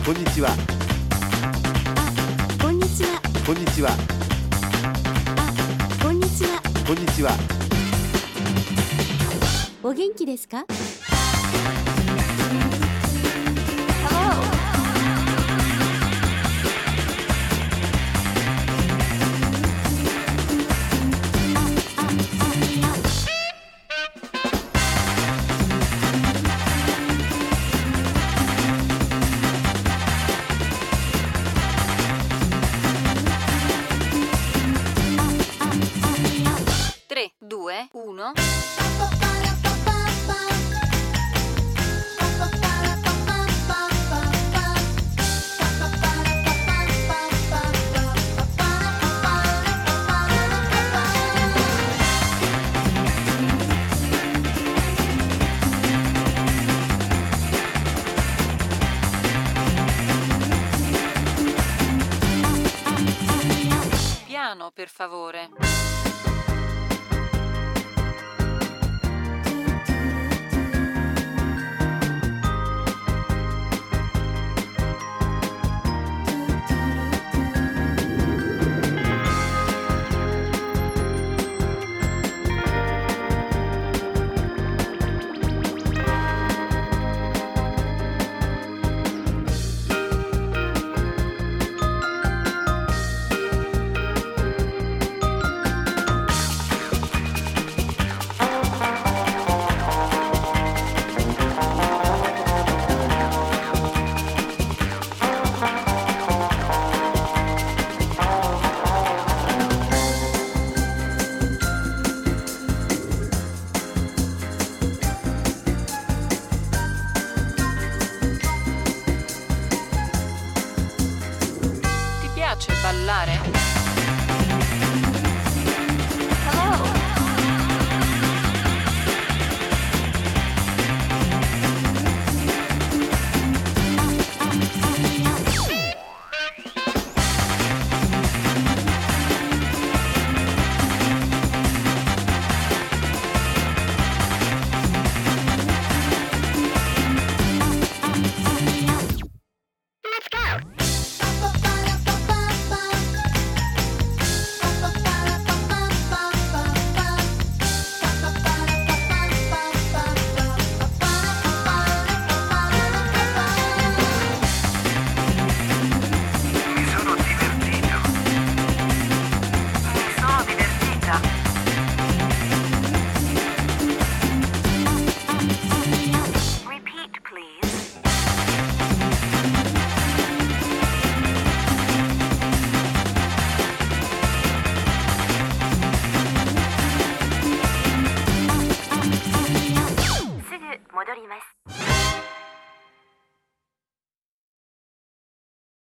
こんにちは。 こんにちは。 こんにちは。 こんにちは。 こんにちは。 お元気ですか？ Tre, due, uno. Piano, per favore. Ti piace ballare?